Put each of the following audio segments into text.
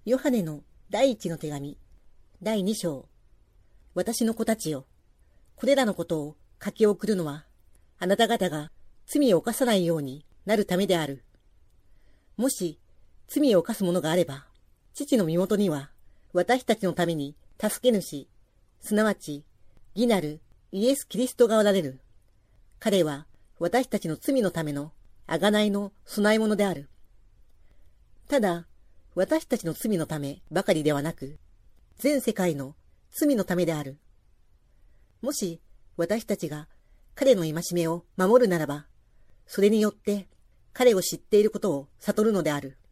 ヨハネの第一の手紙、第二章。私の子たちよ、これらのことを書き送るのは、あなた方が罪を犯さないようになるためである。もし罪を犯すものがあれば、父の身元には私たちのために助け主、すなわち義なるイエス・キリストがおられる。彼は私たちの罪のための贖いの備え物である。ただ、私たちの罪のためばかりではなく、全世界の罪のためである。もし私たちが彼の戒めを守るならば、それによって彼を知っていることを悟るのである。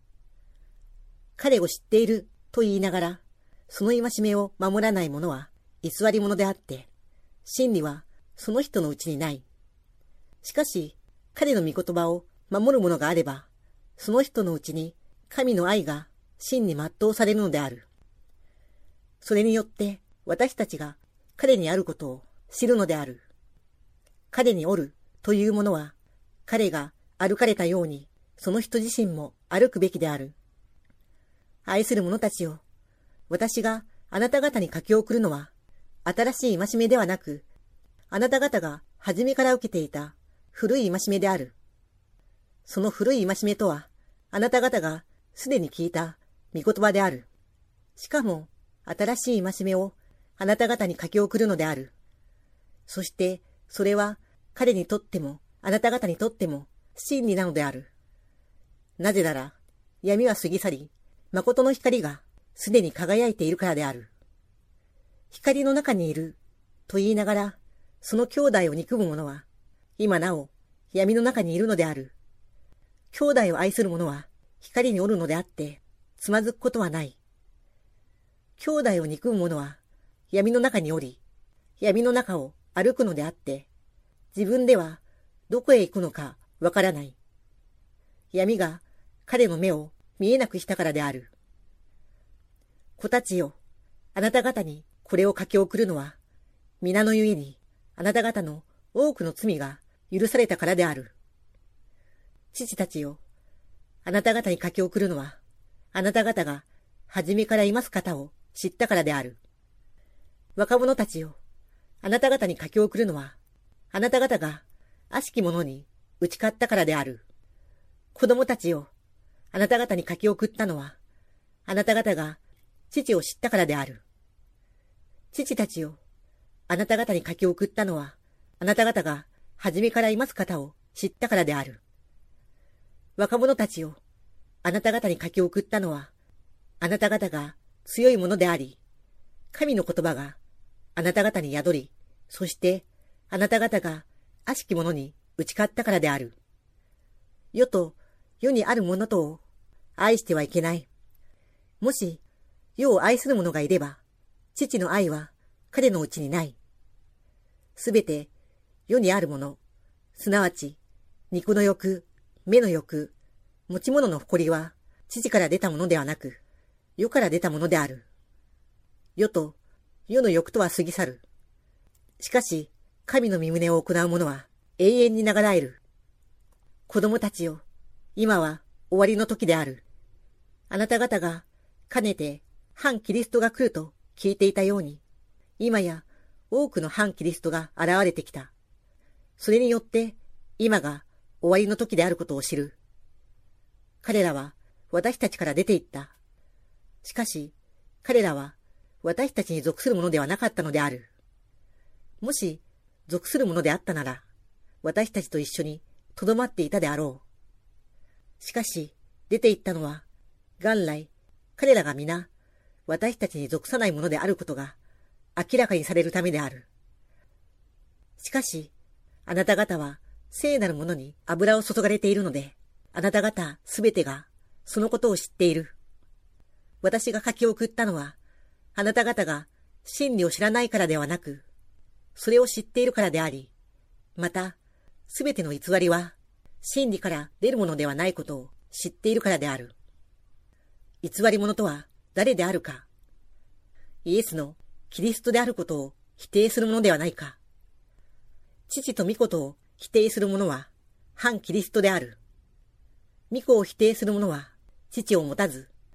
彼を知っていると言いながら、その戒めを守らない者は偽り者であって、真理はその人のうちにない。しかし、彼の御言葉を守る者があれば、その人のうちに神の愛が真に全うされるのである。それによって私たちが彼にあることを知るのである。彼におるというものは、彼が歩かれたように、その人自身も歩くべきである。愛する者たちよ、私があなた方に書き送るのは、新しい戒めではなく、あなた方が初めから受けていた古い戒めである。その古い戒めとは、あなた方がすでに聞いた御言葉である。しかも、新しい戒めをあなた方に書き送るのである。そして、それは彼にとっても、あなた方にとっても真理なのである。なぜなら、闇は過ぎ去り、誠の光がすでに輝いているからである。光の中にいると言いながら、その兄弟を憎む者は、今なお闇の中にいるのである。兄弟を愛する者は光におるのであって、つまずくことはない。兄弟を憎む者は闇の中におり、闇の中を歩くのであって、自分ではどこへ行くのかわからない。闇が彼の目を見えなくしたからである。子たちよ、あなた方にこれを書き送るのは、皆のゆえにあなた方の多くの罪が許されたからである。父たちよ、あなた方に書き送るのは、あなた方が初めからいます方を知ったからである。若者たちよ、あなた方に書き送るのは、あなた方が悪しき者に打ち勝ったからである。子供たちよ、あなた方に書き送ったのは、あなた方が父を知ったからである。父たちよ、あなた方に書き送ったのは、あなた方が初めからいます方を知ったからである。若者たちよ、あなた方に書き送ったのは、あなた方が強いものであり、神の言葉があなた方に宿り、そしてあなた方が悪しき者に打ち勝ったからである。世と世にあるものとを愛してはいけない。もし世を愛する者がいれば、父の愛は彼のうちにない。すべて世にあるもの、すなわち肉の欲、目の欲、持ち物の誇りは父から出たものではなく、世から出たものである。世と世の欲とは過ぎ去る。しかし、神の御胸を行う者は永遠に流らえる。子供たちよ、今は終わりの時である。あなた方がかねて反キリストが来ると聞いていたように、今や多くの反キリストが現れてきた。それによって今が終わりの時であることを知る。彼らは私たちから出て行った。しかし、彼らは私たちに属するものではなかったのである。もし属するものであったなら、私たちと一緒にとどまっていたであろう。しかし、出て行ったのは、元来、彼らが皆、私たちに属さないものであることが明らかにされるためである。しかし、あなた方は聖なるものに油を注がれているので、あなた方すべてがそのことを知っている。私が書き送ったのは、あなた方が真理を知らないからではなく、それを知っているからであり、また、すべての偽りは真理から出るものではないことを知っているからである。偽り者とは誰であるか。イエスのキリストであることを否定するものではないか。父と御子とを否定する者は反キリストである。御子を否定する者は父を持たず、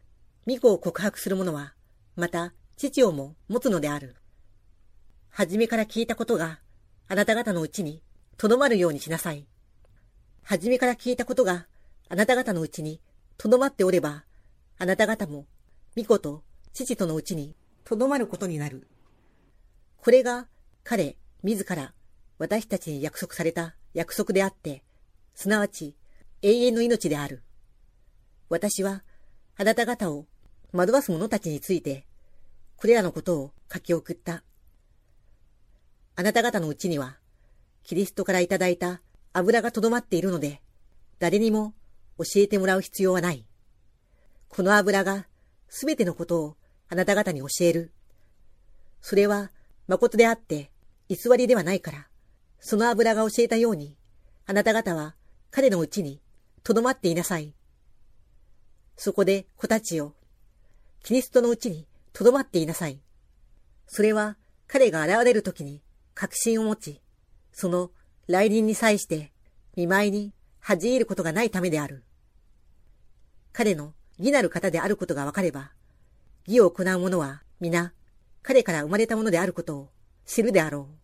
御子を告白する者は、また父をも持つのである。はじめから聞いたことがあなた方のうちにとどまるようにしなさい。はじめから聞いたことがあなた方のうちにとどまっておれば、あなた方も御子と父とのうちにとどまることになる。これが彼自ら私たちに約束された約束であって、すなわち永遠の命である。私はあなた方を惑わす者たちについて、これらのことを書き送った。あなた方のうちには、キリストからいただいた油がとどまっているので、誰にも教えてもらう必要はない。この油がすべてのことをあなた方に教える。それは誠であって偽りではないから、その油が教えたように、あなた方は彼のうちにとどまっていなさい。そこで子たちよ、キリストのうちにとどまっていなさい。それは彼が現れるときに確信を持ち、その来臨に際して見舞いに恥じ入ることがないためである。彼の義なる方であることがわかれば、義を行う者は皆彼から生まれたものであることを知るであろう。